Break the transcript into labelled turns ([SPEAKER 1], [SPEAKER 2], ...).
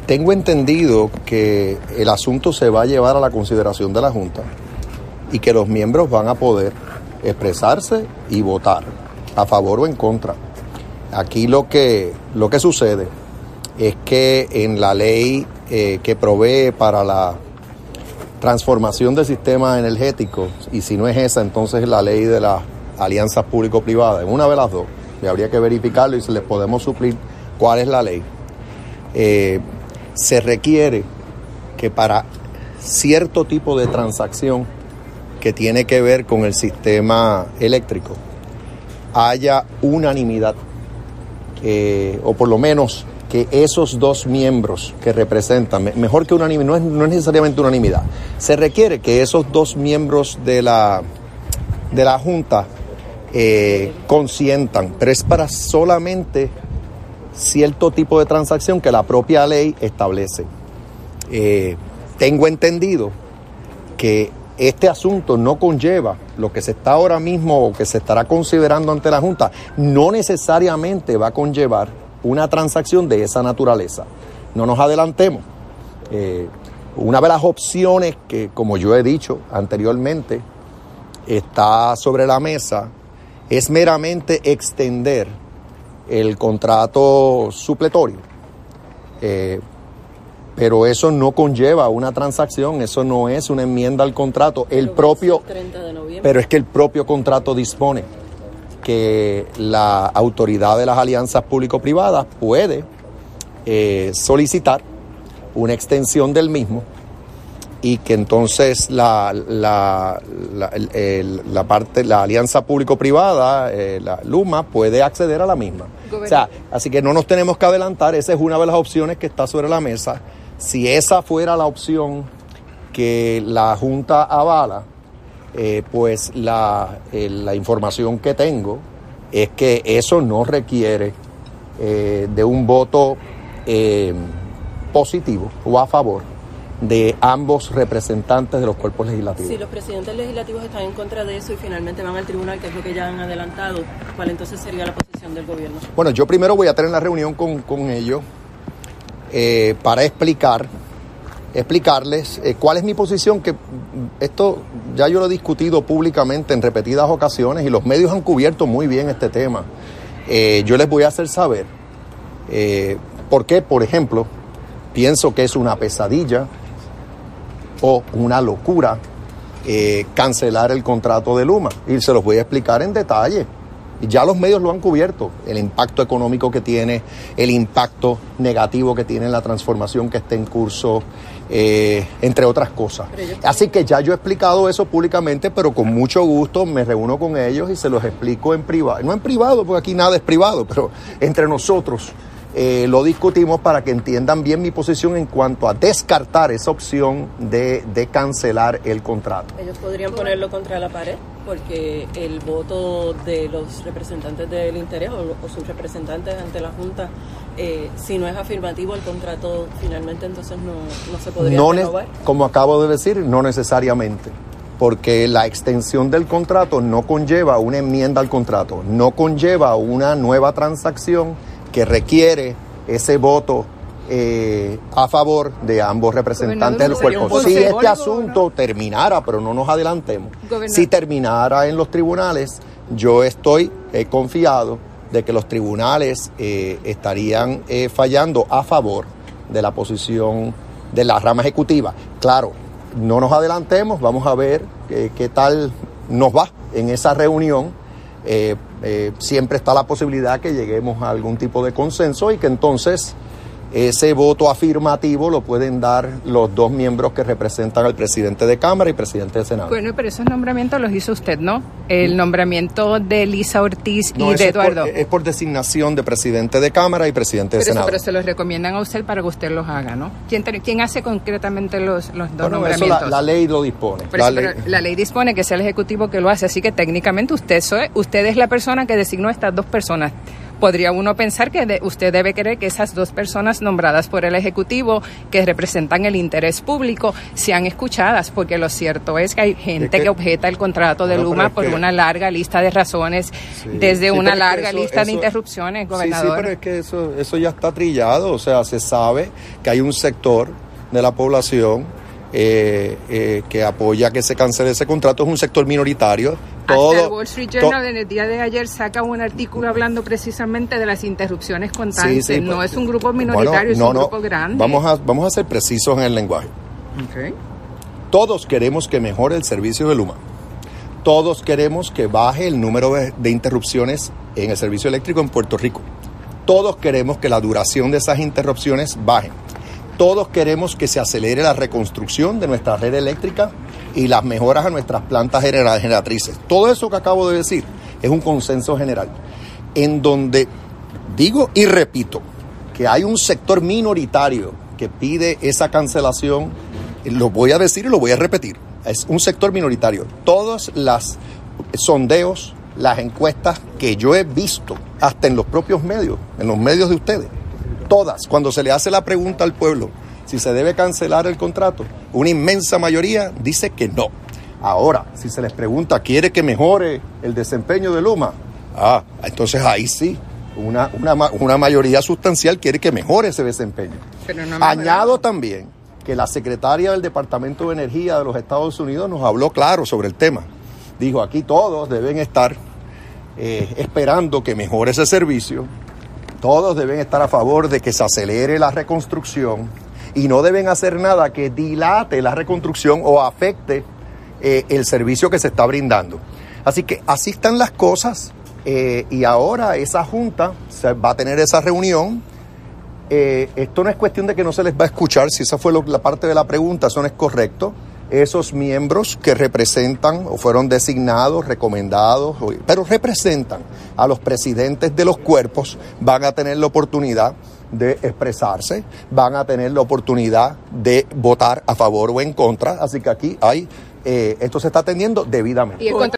[SPEAKER 1] Tengo entendido que el asunto se va a llevar a la consideración de la Junta y que los miembros van a poder expresarse y votar a favor o en contra. Aquí lo que sucede es que en la ley que provee para la transformación del sistema energético, y si no es esa, entonces es la ley de las alianzas público-privadas, en una de las dos, y habría que verificarlo y si les podemos suplir cuál es la ley. Se requiere que para cierto tipo de transacción que tiene que ver con el sistema eléctrico haya unanimidad, o por lo menos que esos dos miembros que representan, mejor que unanimidad, no es necesariamente unanimidad, se requiere que esos dos miembros de la Junta consientan, pero es para solamente cierto tipo de transacción que la propia ley establece. Tengo entendido que este asunto no conlleva lo que se está ahora mismo o que se estará considerando ante la Junta, no necesariamente va a conllevar una transacción de esa naturaleza. No nos adelantemos. Una de las opciones que, como yo he dicho anteriormente, está sobre la mesa es meramente extender el contrato supletorio. Pero eso no conlleva una transacción, eso no es una enmienda al contrato. Pero es que el propio contrato dispone que la autoridad de las alianzas público-privadas puede solicitar una extensión del mismo y que entonces la alianza público-privada, la LUMA, puede acceder a la misma. O sea, así que no nos tenemos que adelantar, esa es una de las opciones que está sobre la mesa. Si esa fuera la opción que la Junta avala, pues la información que tengo es que eso no requiere de un voto positivo o a favor de ambos representantes de los cuerpos legislativos.
[SPEAKER 2] Si los presidentes legislativos están en contra de eso y finalmente van al tribunal, que es lo que ya han adelantado, ¿cuál entonces sería la posición del gobierno?
[SPEAKER 1] Bueno, yo primero voy a tener la reunión con ellos para explicarles cuál es mi posición, que esto ya yo lo he discutido públicamente en repetidas ocasiones y los medios han cubierto muy bien este tema. Yo les voy a hacer saber por qué, por ejemplo, pienso que es una pesadilla o una locura cancelar el contrato de Luma, y se los voy a explicar en detalle. Ya los medios lo han cubierto, el impacto económico que tiene, el impacto negativo que tiene la transformación que está en curso, entre otras cosas. Así que ya yo he explicado eso públicamente, pero con mucho gusto me reúno con ellos y se los explico en privado. No en privado, porque aquí nada es privado, pero entre nosotros lo discutimos para que entiendan bien mi posición en cuanto a descartar esa opción de cancelar el contrato.
[SPEAKER 2] ¿Ellos podrían ponerlo contra la pared? Porque el voto de los representantes del interés o sus representantes ante la Junta, si no es afirmativo el contrato, finalmente entonces no se podría renovar.
[SPEAKER 1] Como acabo de decir, no necesariamente, porque la extensión del contrato no conlleva una enmienda al contrato, no conlleva una nueva transacción que requiere ese voto a favor de ambos representantes del cuerpo. Si este asunto terminara, pero no nos adelantemos, si terminara en los tribunales, yo estoy confiado de que los tribunales estarían fallando a favor de la posición de la rama ejecutiva. Claro, no nos adelantemos, vamos a ver qué tal nos va en esa reunión. Siempre está la posibilidad que lleguemos a algún tipo de consenso y que entonces ese voto afirmativo lo pueden dar los dos miembros que representan al presidente de Cámara y presidente de Senado.
[SPEAKER 3] Bueno, pero esos nombramientos los hizo usted, ¿no? El nombramiento de Lisa Ortiz y de Eduardo.
[SPEAKER 1] Es por designación de presidente de Cámara y presidente de Senado.
[SPEAKER 3] Pero se los recomiendan a usted para que usted los haga, ¿no? ¿Quién hace concretamente los dos nombramientos?
[SPEAKER 1] Eso la ley lo dispone.
[SPEAKER 3] Pero la ley dispone que sea el Ejecutivo que lo hace, así que técnicamente usted es la persona que designó a estas dos personas. podría uno pensar que usted debe querer que esas dos personas nombradas por el Ejecutivo que representan el interés público sean escuchadas, porque lo cierto es que hay gente que objeta el contrato de Luma por una larga lista de razones, desde una larga lista de interrupciones, gobernador.
[SPEAKER 1] Sí, pero es que eso ya está trillado, o sea, se sabe que hay un sector de la población que apoya que se cancele ese contrato, es un sector minoritario.
[SPEAKER 3] Hasta el Wall Street Journal en el día de ayer saca un artículo hablando precisamente de las interrupciones constantes. Sí, no es un grupo minoritario, es un grupo grande.
[SPEAKER 1] Vamos a ser precisos en el lenguaje.
[SPEAKER 3] Okay.
[SPEAKER 1] Todos queremos que mejore el servicio de Luma. Todos queremos que baje el número de interrupciones en el servicio eléctrico en Puerto Rico. Todos queremos que la duración de esas interrupciones baje. Todos queremos que se acelere la reconstrucción de nuestra red eléctrica y las mejoras a nuestras plantas generatrices. Todo eso que acabo de decir es un consenso general, en donde digo y repito que hay un sector minoritario que pide esa cancelación. Lo voy a decir y lo voy a repetir. Es un sector minoritario. Todos los sondeos, las encuestas que yo he visto, hasta en los propios medios, en los medios de ustedes, todas, cuando se le hace la pregunta al pueblo si se debe cancelar el contrato, una inmensa mayoría dice que no. Ahora, si se les pregunta, ¿quiere que mejore el desempeño de Luma? Entonces ahí sí, una mayoría sustancial quiere que mejore ese desempeño.
[SPEAKER 3] Pero no
[SPEAKER 1] añado también que la secretaria del Departamento de Energía de los Estados Unidos nos habló claro sobre el tema. Dijo, aquí todos deben estar esperando que mejore ese servicio. Todos deben estar a favor de que se acelere la reconstrucción y no deben hacer nada que dilate la reconstrucción o afecte el servicio que se está brindando. Así que así están las cosas y ahora esa junta va a tener esa reunión. Esto no es cuestión de que no se les va a escuchar, si esa fue la parte de la pregunta, eso no es correcto. Esos miembros que representan o fueron designados, recomendados, pero representan a los presidentes de los cuerpos, van a tener la oportunidad de expresarse, van a tener la oportunidad de votar a favor o en contra. Así que aquí esto se está atendiendo debidamente.